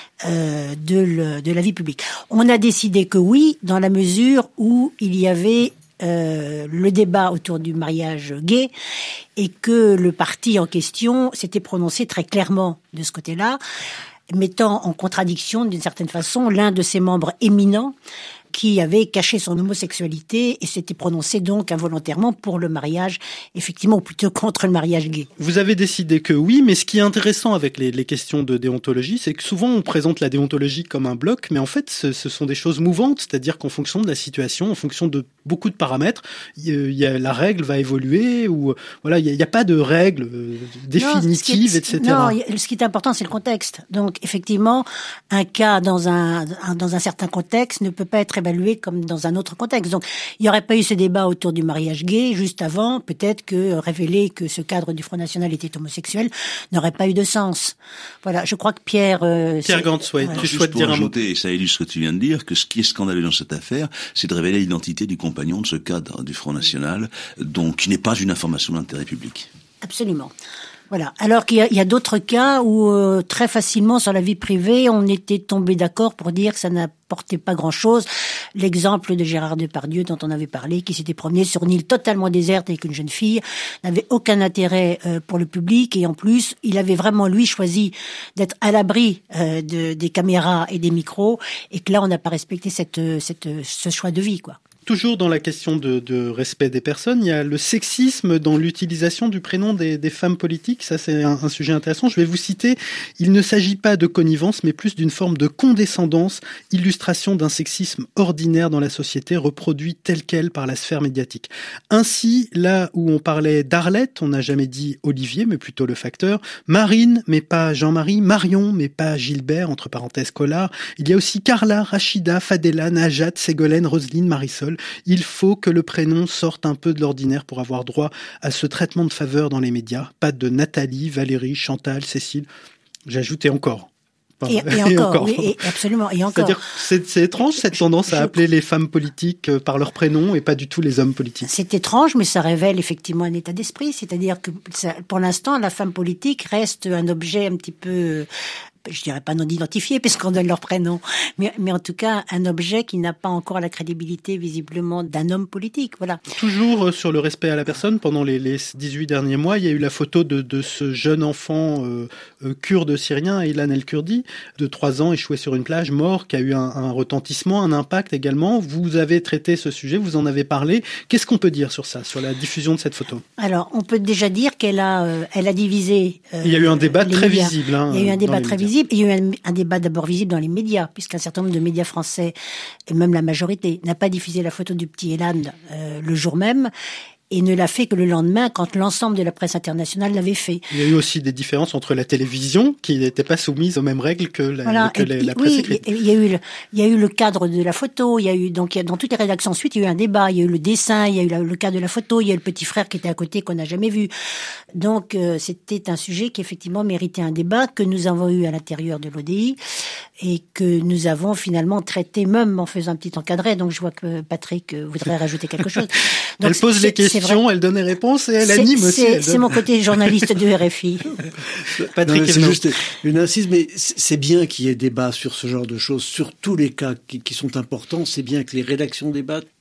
Euh, de, le, de la vie publique. On a décidé que oui, dans la mesure où il y avait euh, le débat autour du mariage gay et que le parti en question s'était prononcé très clairement de ce côté-là, mettant en contradiction d'une certaine façon l'un de ses membres éminents qui avait caché son homosexualité et s'était prononcé donc involontairement pour le mariage, effectivement, ou plutôt contre le mariage gay. Vous avez décidé que oui, mais ce qui est intéressant avec les, les questions de déontologie, c'est que souvent on présente la déontologie comme un bloc, mais en fait ce, ce sont des choses mouvantes, c'est-à-dire qu'en fonction de la situation, en fonction de beaucoup de paramètres, il y a, la règle va évoluer, ou voilà, il n'y a, a pas de règle définitive, non, et cetera. Non, ce qui est important, c'est le contexte. Donc effectivement, un cas dans un, dans un certain contexte ne peut pas être évalué comme dans un autre contexte. Donc, il n'y aurait pas eu ce débat autour du mariage gay juste avant. Peut-être que révéler que ce cadre du Front National était homosexuel n'aurait pas eu de sens. Voilà, je crois que Pierre... Euh, Pierre Gantz, ouais, ouais. tu souhaites dire un mot. Et ça illustre ce que tu viens de dire, que ce qui est scandaleux dans cette affaire, c'est de révéler l'identité du compagnon de ce cadre du Front National, donc qui n'est pas une information d'intérêt public. Absolument. Voilà. Alors qu'il y a, il y a d'autres cas où euh, très facilement sur la vie privée, on était tombé d'accord pour dire que ça n'apportait pas grand-chose. L'exemple de Gérard Depardieu dont on avait parlé, qui s'était promené sur une île totalement déserte avec une jeune fille, n'avait aucun intérêt euh, pour le public, et en plus, il avait vraiment lui choisi d'être à l'abri euh, de, des caméras et des micros, et que là, on n'a pas respecté cette, cette, ce choix de vie, quoi. Toujours dans la question de, de respect des personnes, il y a le sexisme dans l'utilisation du prénom des, des femmes politiques. Ça, c'est un, un sujet intéressant. Je vais vous citer. Il ne s'agit pas de connivence, mais plus d'une forme de condescendance, illustration d'un sexisme ordinaire dans la société, reproduit tel quel par la sphère médiatique. Ainsi, là où on parlait d'Arlette, on n'a jamais dit Olivier, mais plutôt le facteur. Marine, mais pas Jean-Marie. Marion, mais pas Gilbert, entre parenthèses Collard. Il y a aussi Carla, Rachida, Fadela, Najat, Ségolène, Roselyne, Marisol. Il faut que le prénom sorte un peu de l'ordinaire pour avoir droit à ce traitement de faveur dans les médias. Pas de Nathalie, Valérie, Chantal, Cécile. J'ai ajouté encore. Et, et, encore, et encore, oui, et absolument, et encore. C'est-à-dire, c'est, c'est étrange cette tendance à appeler les femmes politiques par leur prénom et pas du tout les hommes politiques. C'est étrange, mais ça révèle effectivement un état d'esprit. C'est-à-dire que ça, pour l'instant, la femme politique reste un objet un petit peu... je dirais pas non identifié puisqu'on donne leur prénom, mais, mais en tout cas un objet qui n'a pas encore la crédibilité visiblement d'un homme politique. Voilà. Toujours sur le respect à la personne, pendant les, les dix-huit derniers mois, il y a eu la photo de, de ce jeune enfant euh, euh, kurde syrien, Ilan El-Kurdi, de trois ans, échoué sur une plage, mort, qui a eu un, un retentissement, un impact également. Vous avez traité ce sujet, vous en avez parlé. Qu'est-ce qu'on peut dire sur ça, sur la diffusion de cette photo ? Alors, on peut déjà dire qu'elle a, euh, elle a divisé. Euh, il y a eu un débat très médias. visible. Hein, il y a eu un débat très médias. visible. Il y a eu un, un débat d'abord visible dans les médias, puisqu'un certain nombre de médias français, et même la majorité, n'a pas diffusé la photo du petit Elan euh, le jour même, et ne l'a fait que le lendemain, quand l'ensemble de la presse internationale l'avait fait. Il y a eu aussi des différences entre la télévision, qui n'était pas soumise aux mêmes règles que la, voilà. que la, puis, la presse oui, écrite. Il y a eu le, il y a eu le cadre de la photo, il y a eu, donc, il y a, dans toutes les rédactions ensuite, il y a eu un débat, il y a eu le dessin, il y a eu la, le cadre de la photo, il y a eu le petit frère qui était à côté qu'on n'a jamais vu. Donc, euh, c'était un sujet qui, effectivement, méritait un débat que nous avons eu à l'intérieur de l'O D I et que nous avons finalement traité, même en faisant un petit encadré. Donc, je vois que Patrick voudrait rajouter quelque chose. Donc, elle pose les questions, elle donne les réponses et elle c'est, anime aussi. C'est, donne... c'est mon côté journaliste de R F I. Patrick, non, c'est juste une insiste, mais c'est bien qu'il y ait débat sur ce genre de choses, sur tous les cas qui, qui sont importants. C'est bien que les rédactions débattent,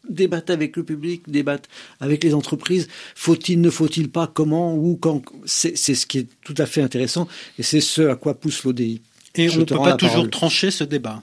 débattent avec le public, débattent avec les entreprises. Faut-il, ne faut-il pas, comment, où, quand. C'est, c'est ce qui est tout à fait intéressant et c'est ce à quoi pousse l'O D I. Et Je on ne te peut rends pas la toujours parole. trancher ce débat.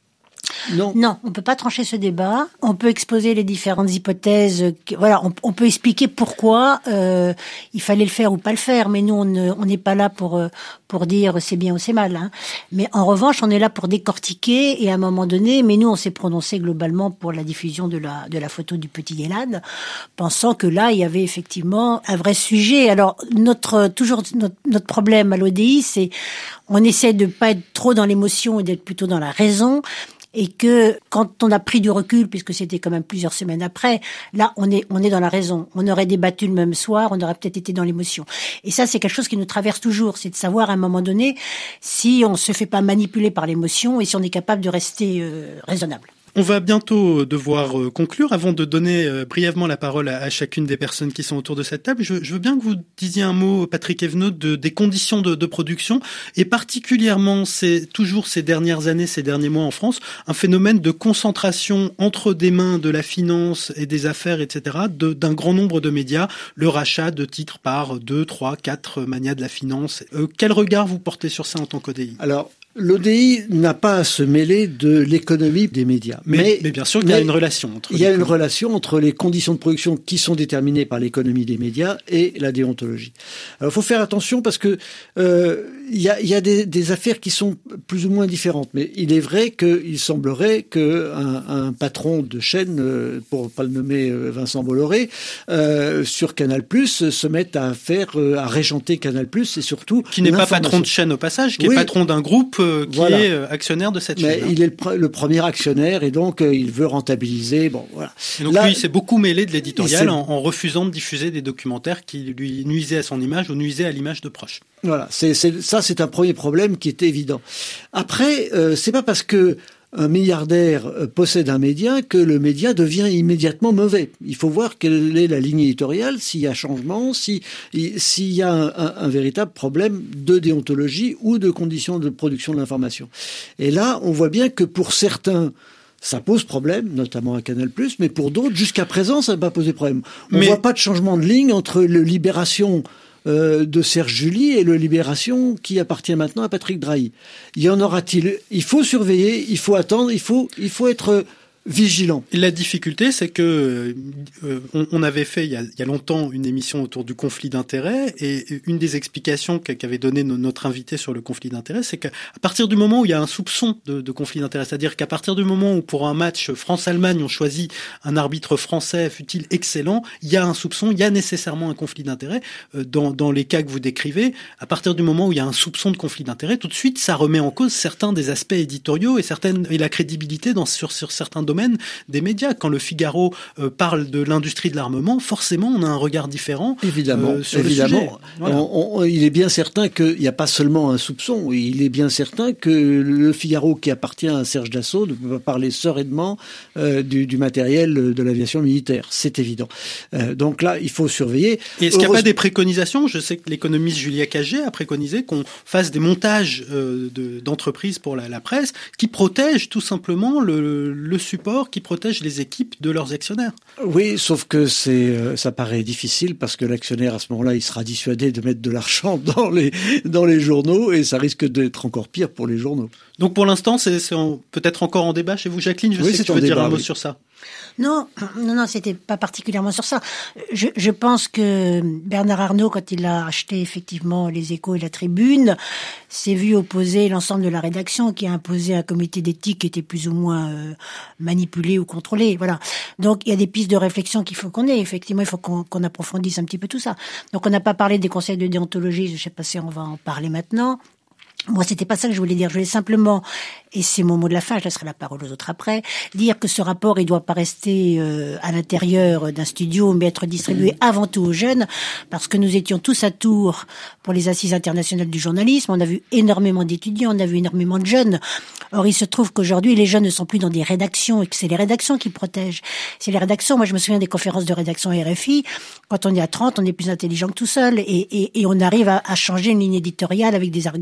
Non. Non, on peut pas trancher ce débat. On peut exposer les différentes hypothèses. Que, voilà, on, on peut expliquer pourquoi euh, il fallait le faire ou pas le faire. Mais nous, on ne- on n'est pas là pour pour dire c'est bien ou c'est mal. Hein. Mais en revanche, on est là pour décortiquer et à un moment donné. Mais nous, on s'est prononcé globalement pour la diffusion de la de la photo du petit Guélade, pensant que là, il y avait effectivement un vrai sujet. Alors notre toujours notre, notre problème à l'O D I, c'est on essaie de pas être trop dans l'émotion et d'être plutôt dans la raison. Et que quand on a pris du recul, puisque c'était quand même plusieurs semaines après, là on est on est dans la raison. On aurait débattu le même soir, on aurait peut-être été dans l'émotion. Et ça c'est quelque chose qui nous traverse toujours, c'est de savoir à un moment donné si on se fait pas manipuler par l'émotion et si on est capable de rester euh, raisonnable. On va bientôt devoir euh, conclure. Avant de donner euh, brièvement la parole à, à chacune des personnes qui sont autour de cette table, je, je veux bien que vous disiez un mot, Patrick Evenot, de, des conditions de, de production, et particulièrement c'est toujours ces dernières années, ces derniers mois en France, un phénomène de concentration entre des mains de la finance et des affaires, et cetera, de, d'un grand nombre de médias, le rachat de titres par deux, trois, quatre magnats de la finance. Euh, quel regard vous portez sur ça en tant qu'O D I ? Alors, l'O D I n'a pas à se mêler de l'économie des médias. Mais, Mais, mais bien sûr qu'il y a mais une relation entre il y a les une deux. relation entre les conditions de production qui sont déterminées par l'économie des médias et la déontologie. Alors, il faut faire attention parce que euh, il y a, il y a des, des affaires qui sont plus ou moins différentes. Mais il est vrai qu'il semblerait qu'un un patron de chaîne, euh, pour pas le nommer euh, Vincent Bolloré, euh, sur Canal+, se mette à faire, euh, à régenter Canal+, et surtout Qui n'est pas l'information. patron de chaîne au passage, qui Oui. est patron d'un groupe euh, qui Voilà. est euh, actionnaire de cette Mais chaîne. hein. il est le, pre- le premier actionnaire et donc euh, il veut rentabiliser. Bon, voilà. Et donc Là, lui, il s'est beaucoup mêlé de il l'éditorial s'est- en, en refusant de diffuser des documentaires qui lui nuisaient à son image ou nuisaient à l'image de proches. Voilà, c'est, c'est, ça c'est un premier problème qui est évident. Après, euh, c'est pas parce que un milliardaire euh, possède un média que le média devient immédiatement mauvais. Il faut voir quelle est la ligne éditoriale, s'il y a changement, si, il- s'il y a un, un, un véritable problème de déontologie ou de conditions de production de l'information. Et là, on voit bien que pour certains, ça pose problème, notamment à Canal+, mais pour d'autres, jusqu'à présent, ça n'a pas posé problème. On Mais- voit pas de changement de ligne entre le Libération euh, de Serge July et le Libération qui appartient maintenant à Patrick Drahi. Y en aura-t-il ? Il faut surveiller, il faut attendre, il faut, il faut être vigilant. Et la difficulté, c'est que euh, on, on avait fait il y, a, il y a longtemps une émission autour du conflit d'intérêts, et une des explications qu'a- qu'avait donné no- notre invité sur le conflit d'intérêts, c'est qu'à partir du moment où il y a un soupçon de, de conflit d'intérêts, c'est-à-dire qu'à partir du moment où pour un match France-Allemagne on choisit un arbitre français, fut-il excellent, il y a un soupçon, il y a nécessairement un conflit d'intérêts. Euh, dans, dans les cas que vous décrivez, à partir du moment où il y a un soupçon de conflit d'intérêts, tout de suite ça remet en cause certains des aspects éditoriaux et certaines et la crédibilité dans sur, sur certains domaines des médias. Quand le Figaro euh, parle de l'industrie de l'armement, forcément, on a un regard différent. Évidemment, euh, sur évidemment. le sujet. Voilà. On- on- il est bien certain qu'il n'y a pas seulement un soupçon. Il est bien certain que le Figaro, qui appartient à Serge Dassault, ne peut pas parler sereinement euh, du, du matériel de l'aviation militaire. C'est évident. Euh, donc là, il faut surveiller. Et est-ce qu'il n'y a pas Heureusement- des préconisations ? Je sais que l'économiste Julia Cagé a préconisé qu'on fasse des montages euh, de, d'entreprises pour la, la presse qui protègent tout simplement le, le support, qui protègent les équipes de leurs actionnaires. Oui, sauf que c'est, euh, ça paraît difficile parce que l'actionnaire, à ce moment-là, il sera dissuadé de mettre de l'argent dans les, dans les journaux et ça risque d'être encore pire pour les journaux. Donc pour l'instant, c'est, c'est en- peut-être encore en débat chez vous, Jacqueline. Je Oui, sais c'est que tu en veux dire débat, un mot oui. sur ça. Non, non, non, c'était pas particulièrement sur ça. Je, je pense que Bernard Arnault, quand il a acheté effectivement les Échos et la Tribune, s'est vu opposer l'ensemble de la rédaction, qui a imposé un comité d'éthique qui était plus ou moins euh, manipulé ou contrôlé. Voilà. Donc il y a des pistes de réflexion qu'il faut qu'on ait. Effectivement, il faut qu'on, qu'on approfondisse un petit peu tout ça. Donc on n'a pas parlé des conseils de déontologie. Je sais pas si on va en parler maintenant. Moi, c'était pas ça que je voulais dire. Je voulais simplement, et c'est mon mot de la fin, je laisserai la parole aux autres après, dire que ce rapport, il doit pas rester euh, à l'intérieur d'un studio, mais être distribué avant tout aux jeunes, parce que nous étions tous à Tours pour les Assises internationales du journalisme. On a vu énormément d'étudiants, on a vu énormément de jeunes. Or, il se trouve qu'aujourd'hui, les jeunes ne sont plus dans des rédactions, et que c'est les rédactions qui protègent. C'est les rédactions. Moi, je me souviens des conférences de rédaction R F I. Quand on est à trente, on est plus intelligent que tout seul, et, et, et on arrive à, à changer une ligne éditoriale avec des arguments un peu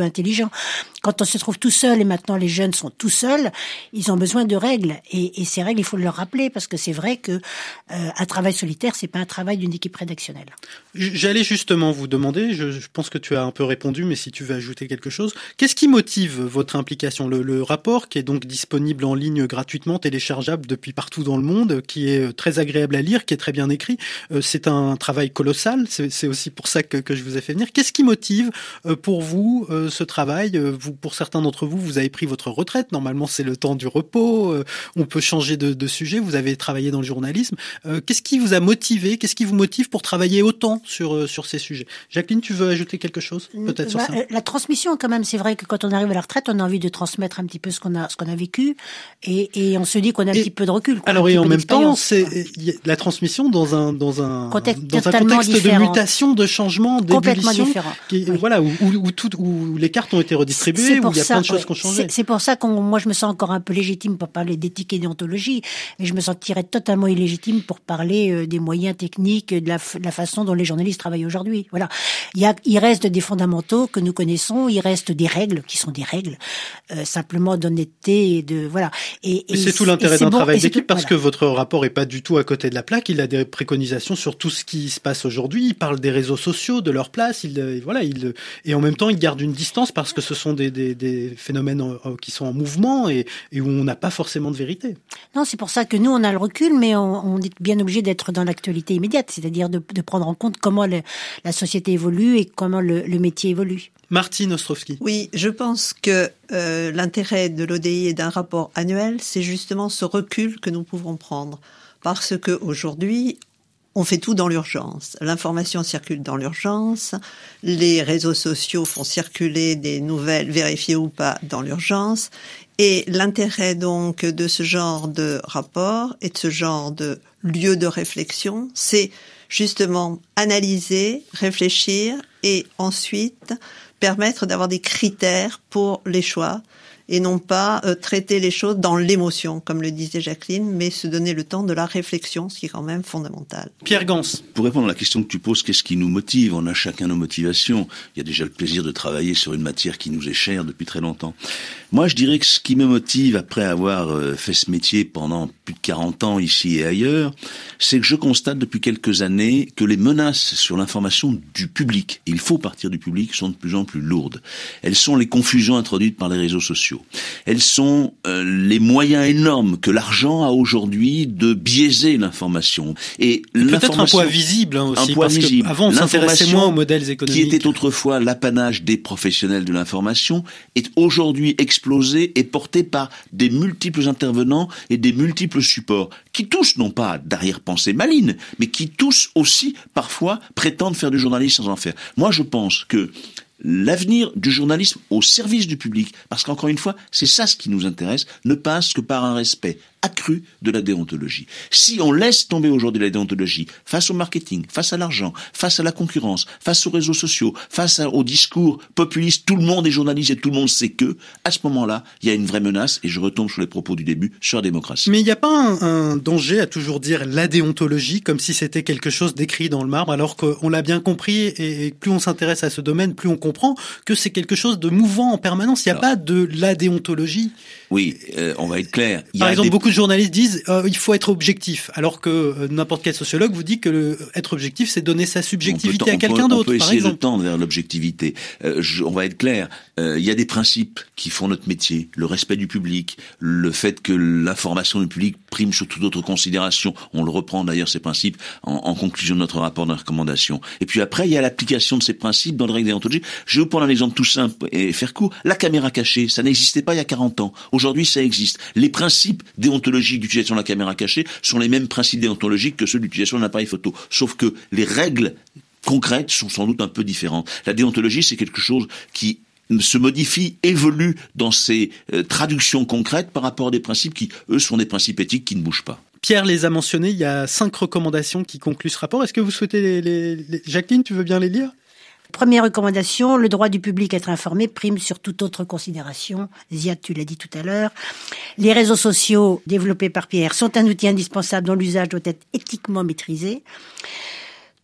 intelligent. Quand on se trouve tout seul, et maintenant les jeunes sont tout seuls, ils ont besoin de règles. Et, et ces règles, il faut leur rappeler, parce que c'est vrai que euh, un travail solitaire, c'est pas un travail d'une équipe rédactionnelle. J'allais justement vous demander, je, je pense que tu as un peu répondu, mais si tu veux ajouter quelque chose, qu'est-ce qui motive votre implication ? Le, le rapport, qui est donc disponible en ligne gratuitement, téléchargeable depuis partout dans le monde, qui est très agréable à lire, qui est très bien écrit, euh, c'est un travail colossal, c'est, c'est aussi pour ça que, que je vous ai fait venir. Qu'est-ce qui motive euh, pour vous euh, ce travail ? euh, vous, Pour certains d'entre vous, vous avez pris votre retraite, normalement c'est le temps du repos, euh, on peut changer de, de sujet, vous avez travaillé dans le journalisme. Euh, qu'est-ce qui vous a motivé ? Qu'est-ce qui vous motive pour travailler autant sur, euh, sur ces sujets ? Jacqueline, tu veux ajouter quelque chose peut-être bah, sur ça ? La transmission, quand même, c'est vrai que quand on arrive à la retraite, on a envie de transmettre un petit peu ce qu'on a, ce qu'on a vécu, et, et on se dit qu'on a un et, petit peu de recul. Alors, et en même temps, c'est y a la transmission dans un dans un contexte, dans un contexte différent. de mutation, de changement, d'ébullition, qui, oui. voilà, où, où, où, tout, où les cartes ont été redistribuées, où il y a ça, plein de choses ouais. qui ont changé. C'est, c'est pour ça que moi, je me sens encore un peu légitime pour parler d'éthique et déontologie, mais je me sentirais totalement illégitime pour parler euh, des moyens techniques, de la, de la façon dont les journalistes travaillent aujourd'hui. Voilà, il y a, il reste des fondamentaux que nous connaissons, il reste des règles qui sont des règles, euh, simplement d'honnêteté et de voilà. Et, et c'est tout l'intérêt d'un bon, travail d'équipe, parce voilà. que votre rapport est pas du tout à côté de la plaque. Il a des préconisations sur tout ce qui se passe aujourd'hui. Il parle des réseaux sociaux, de leur place. Il voilà, il et en même temps, il garde une distance parce que ce sont des des, des phénomènes en, qui sont en mouvement et, et où on n'a pas forcément de vérité. Non, c'est pour ça que nous on a le recul, mais on, on est bien obligé d'être dans l'actualité immédiate, c'est-à-dire de, de prendre en compte comment le, la société évolue et comment le, le métier évolue. Martine Ostrovsky. Oui, je pense que euh, l'intérêt de l'O D I et d'un rapport annuel, c'est justement ce recul que nous pouvons prendre. Parce que aujourd'hui, on fait tout dans l'urgence. L'information circule dans l'urgence. Les réseaux sociaux font circuler des nouvelles, vérifiées ou pas, dans l'urgence. Et l'intérêt donc de ce genre de rapport et de ce genre de lieu de réflexion, c'est justement analyser, réfléchir et ensuite permettre d'avoir des critères pour les choix et non pas euh, traiter les choses dans l'émotion, comme le disait Jacqueline, mais se donner le temps de la réflexion, ce qui est quand même fondamental. Pierre Gans. Pour répondre à la question que tu poses, qu'est-ce qui nous motive ? On a chacun nos motivations. Il y a déjà le plaisir de travailler sur une matière qui nous est chère depuis très longtemps. Moi, je dirais que ce qui me motive, après avoir euh, fait ce métier pendant plus de quarante ans ici et ailleurs, c'est que je constate depuis quelques années que les menaces sur l'information du public, il faut partir du public, sont de plus en plus lourdes. Elles sont les confusions introduites par les réseaux sociaux. Elles sont euh, les moyens énormes que l'argent a aujourd'hui de biaiser l'information. Et peut-être un poids visible hein, aussi, un poids parce visible. Que avant on s'intéressait moins aux modèles économiques. Qui était autrefois l'apanage des professionnels de l'information, est aujourd'hui explosé et porté par des multiples intervenants et des multiples supports, qui tous n'ont pas d'arrière-pensée maligne, mais qui tous aussi, parfois, prétendent faire du journalisme sans en faire. Moi, je pense que l'avenir du journalisme au service du public, parce qu'encore une fois, c'est ça ce qui nous intéresse, ne passe que par un respect accru de la déontologie. Si on laisse tomber aujourd'hui la déontologie face au marketing, face à l'argent, face à la concurrence, face aux réseaux sociaux, face à, au discours populiste, tout le monde est journaliste et tout le monde sait que, à ce moment-là, il y a une vraie menace, et je retombe sur les propos du début, sur la démocratie. Mais il n'y a pas un, un danger à toujours dire la déontologie comme si c'était quelque chose d'écrit dans le marbre, alors qu'on l'a bien compris, et, et plus on s'intéresse à ce domaine, plus on comprend que c'est quelque chose de mouvant en permanence. Il n'y a alors, pas de la déontologie. Oui, euh, on va être clair. Il Par y a exemple, des... beaucoup de journalistes disent euh, il faut être objectif, alors que euh, n'importe quel sociologue vous dit que le, être objectif, c'est donner sa subjectivité peut, à quelqu'un peut, d'autre. On peut par essayer exemple. de tendre vers l'objectivité. Euh, je, on va être clair. Euh, il y a des principes qui font notre métier. Le respect du public, le fait que l'information du public prime sur toute autre considération. On le reprend d'ailleurs ces principes en, en conclusion de notre rapport de recommandation. Et puis après, il y a l'application de ces principes dans les règles déontologiques. Je vais vous prendre un exemple tout simple et faire court. La caméra cachée, ça n'existait pas il y a quarante ans. Aujourd'hui, ça existe. Les principes déontologiques d'utilisation de la caméra cachée sont les mêmes principes déontologiques que ceux d'utilisation d'un appareil photo. Sauf que les règles concrètes sont sans doute un peu différentes. La déontologie, c'est quelque chose qui se modifie, évolue dans ses euh, traductions concrètes par rapport à des principes qui, eux, sont des principes éthiques qui ne bougent pas. Pierre les a mentionnés, il y a cinq recommandations qui concluent ce rapport. Est-ce que vous souhaitez les, les, les... Jacqueline, tu veux bien les lire ? Première recommandation, le droit du public à être informé prime sur toute autre considération. Ziad, tu l'as dit tout à l'heure. Les réseaux sociaux développés par Pierre sont un outil indispensable dont l'usage doit être éthiquement maîtrisé.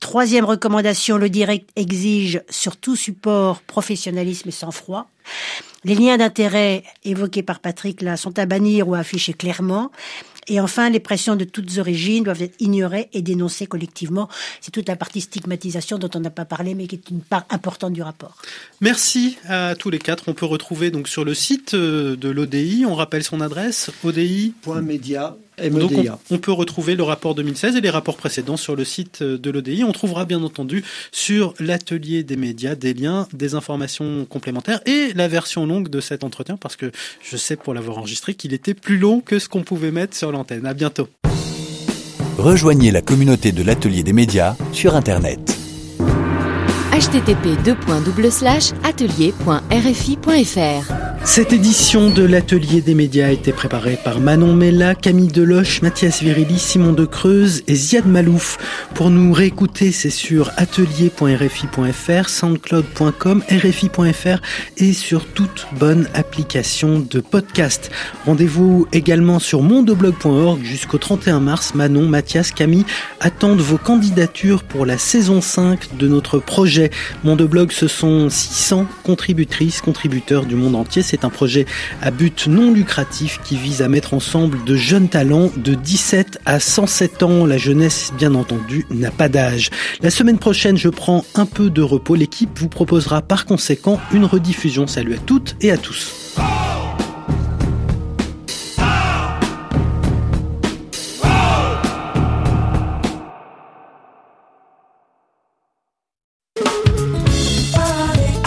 Troisième recommandation, le direct exige sur tout support professionnalisme et sang-froid. Les liens d'intérêt évoqués par Patrick là sont à bannir ou à afficher clairement. Et enfin, les pressions de toutes origines doivent être ignorées et dénoncées collectivement. C'est toute la partie stigmatisation dont on n'a pas parlé, mais qui est une part importante du rapport. Merci à tous les quatre. On peut retrouver donc sur le site de l'O D I, on rappelle son adresse, O D I point media. Donc on, on peut retrouver le rapport deux mille seize et les rapports précédents sur le site de l'O D I. On trouvera bien entendu sur l'atelier des médias des liens, des informations complémentaires et la version longue de cet entretien, parce que je sais pour l'avoir enregistré qu'il était plus long que ce qu'on pouvait mettre sur l'antenne. À bientôt. Rejoignez la communauté de l'atelier des médias sur Internet. h t t p deux points double slash atelier point r f i point f r. Cette édition de l'Atelier des médias a été préparée par Manon Mella, Camille Deloche, Mathias Virili, Simon de Creuse et Ziad Malouf. Pour nous réécouter, c'est sur atelier point r f i point f r, soundcloud point com, r f i point f r et sur toute bonne application de podcast. Rendez-vous également sur mondeblog point org jusqu'au trente et un mars. Manon, Mathias, Camille attendent vos candidatures pour la saison cinq de notre projet. Mondeblog, ce sont six cents contributrices, contributeurs du monde entier. C'est un projet à but non lucratif qui vise à mettre ensemble de jeunes talents de dix-sept à cent sept ans. La jeunesse, bien entendu, n'a pas d'âge. La semaine prochaine, je prends un peu de repos. L'équipe vous proposera par conséquent une rediffusion. Salut à toutes et à tous.